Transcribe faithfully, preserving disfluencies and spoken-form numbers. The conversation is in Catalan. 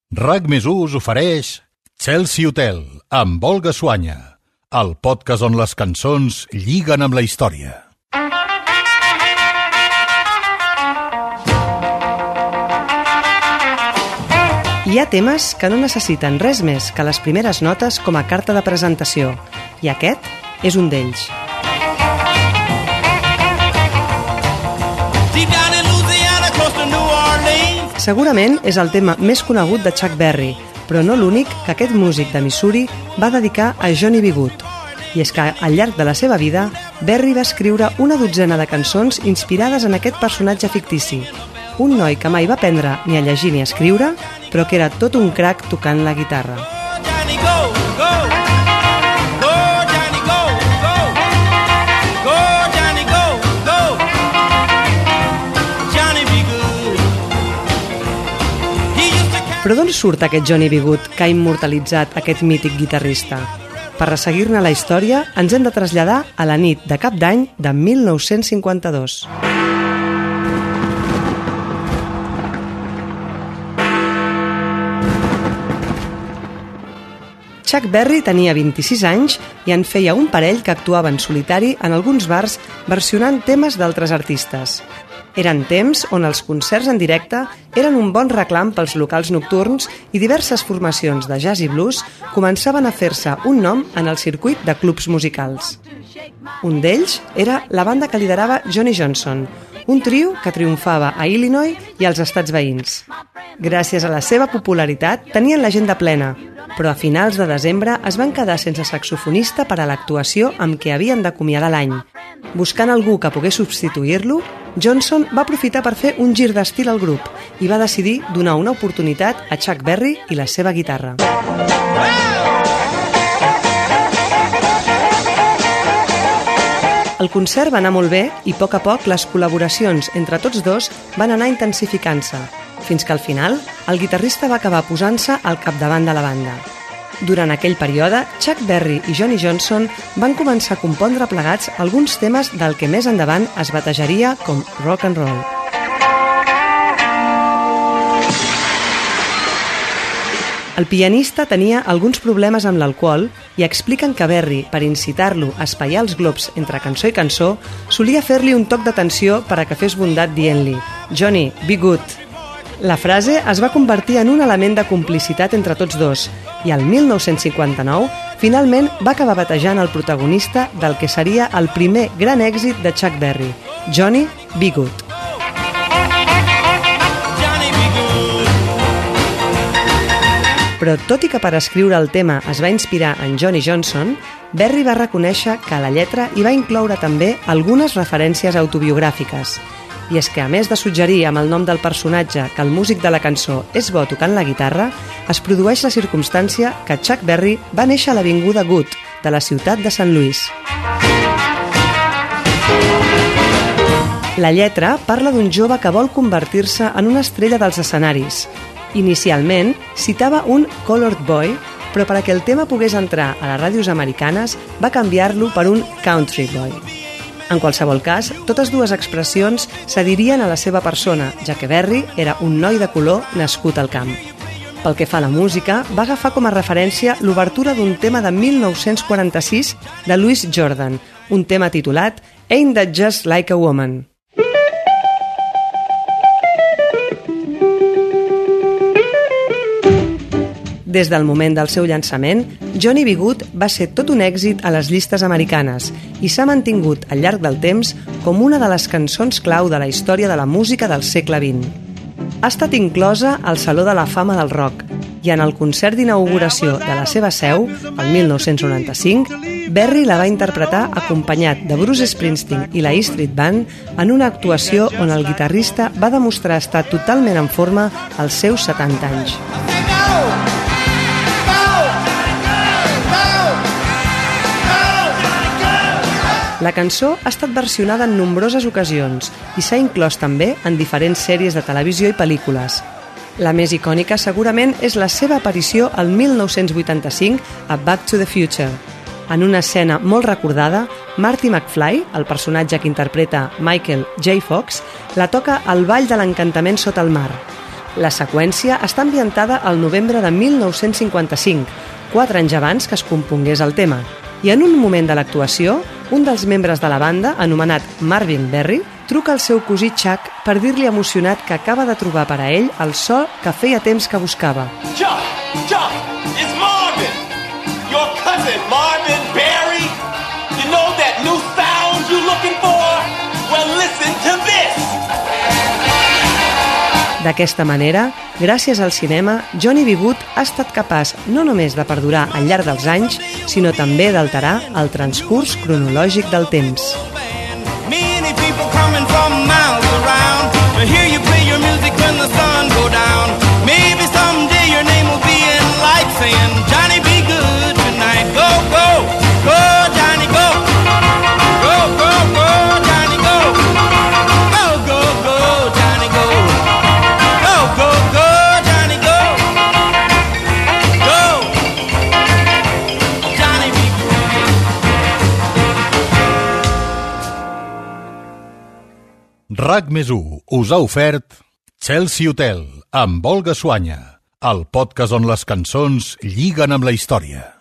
RAC més u us ofereix Chelsea Hotel amb Olga Suanya, el podcast on les cançons lliguen amb la història. Hi ha temes que no necessiten res més que les primeres notes com a carta de presentació, i aquest és un d'ells. Segurament és el tema més conegut de Chuck Berry, però no l'únic que aquest músic de Missouri va dedicar a Johnny B. Goode. I és que al llarg de la seva vida, Berry va escriure una dotzena de cançons inspirades en aquest personatge fictici, un noi que mai va aprendre ni a llegir ni a escriure, però que era tot un crac tocant la guitarra. Però d'on surt aquest Johnny B. Goode que ha immortalitzat aquest mític guitarrista? Per resseguir-ne la història, ens hem de traslladar a la nit de Cap d'Any de mil nou-cents cinquanta-dos. Chuck Berry tenia vint-i-sis anys i en feia un parell que actuava en solitari en alguns bars versionant temes d'altres artistes. Eren temps on els concerts en directe eren un bon reclam pels locals nocturns i diverses formacions de jazz i blues començaven a fer-se un nom en el circuit de clubs musicals. Un d'ells era la banda que liderava Johnny Johnson, un trio que triomfava a Illinois i als estats veïns. Gràcies a la seva popularitat tenien l'agenda plena, però a finals de desembre es van quedar sense saxofonista per a l'actuació amb què havien d'acomiadar l'any. Buscant algú que pogués substituir-lo, Johnson va aprofitar per fer un gir d'estil al grup i va decidir donar una oportunitat a Chuck Berry i la seva guitarra. El concert va anar molt bé i a poc a poc les col·laboracions entre tots dos van anar intensificant-se, fins que al final el guitarrista va acabar posant-se al capdavant de la banda. Durant aquell període, Chuck Berry i Johnny Johnson van començar a compondre plegats alguns temes del que més endavant es batejaria com rock and roll. El pianista tenia alguns problemes amb l'alcohol i expliquen que Berry, per incitar-lo a espaiar els glops entre cançó i cançó, solia fer-li un toc d'atenció per a que fes bondat dient-li «Johnny, be good». La frase es va convertir en un element de complicitat entre tots dos i el mil nou-cents cinquanta-nou finalment va acabar batejant el protagonista del que seria el primer gran èxit de Chuck Berry, Johnny B. Goode. Però tot i que per escriure el tema es va inspirar en Johnny Johnson, Berry va reconèixer que a la lletra hi va incloure també algunes referències autobiogràfiques. I és que, a més de suggerir amb el nom del personatge que el músic de la cançó és bo tocant la guitarra, es produeix la circumstància que Chuck Berry va néixer a l'avinguda Goode, de la ciutat de Saint Louis. La lletra parla d'un jove que vol convertir-se en una estrella dels escenaris. Inicialment, citava un colored boy, però per a que el tema pogués entrar a les ràdios americanes va canviar-lo per un country boy. En qualsevol cas, totes dues expressions s'adherien a la seva persona, ja que Berry era un noi de color nascut al camp. Pel que fa a la música, va agafar com a referència l'obertura d'un tema de mil nou-cents quaranta-sis de Louis Jordan, un tema titulat Ain't That Just Like a Woman? Des del moment del seu llançament, Johnny B. Goode va ser tot un èxit a les llistes americanes i s'ha mantingut al llarg del temps com una de les cançons clau de la història de la música del segle vint. Ha estat inclosa al Saló de la Fama del Rock i en el concert d'inauguració de la seva seu, el mil nou-cents noranta-cinc, Berry la va interpretar acompanyat de Bruce Springsteen i la E Street Band en una actuació on el guitarrista va demostrar estar totalment en forma als seus setanta anys. La cançó ha estat versionada en nombroses ocasions i s'ha inclòs també en diferents sèries de televisió i pel·lícules. La més icònica segurament és la seva aparició al mil nou-cents vuitanta-cinc a Back to the Future. En una escena molt recordada, Marty McFly, el personatge que interpreta Michael J. Fox, la toca al ball de l'encantament sota el mar. La seqüència està ambientada al novembre de mil nou-cents cinquanta-cinc, quatre anys abans que es compongués el tema. I en un moment de l'actuació, un dels membres de la banda, anomenat Marvin Berry, truca al seu cosí Chuck per dir-li emocionat que acaba de trobar per a ell el so que feia temps que buscava. Chuck! Chuck! It's Marvin! Your cousin, Marvin Berry! You know that new sound you're looking for? Well, listen to this! D'aquesta manera, gràcies al cinema, Johnny B. Goode ha estat capaç no només de perdurar al llarg dels anys, sinó també d'alterar el transcurs cronològic del temps. Many people coming from miles around to hear you play your music when the sun go down. Maybe someday your name will be in lights saying, Johnny B. Goode tonight. Go, go, go, Johnny, go. Go, go, go, Johnny, go. Go, go, go, Johnny, go. Go, go, go, Johnny, go. Go, Johnny B. RAC més u us ha ofert Chelsea Hotel amb Olga Suanya, el podcast on les cançons lliguen amb la història.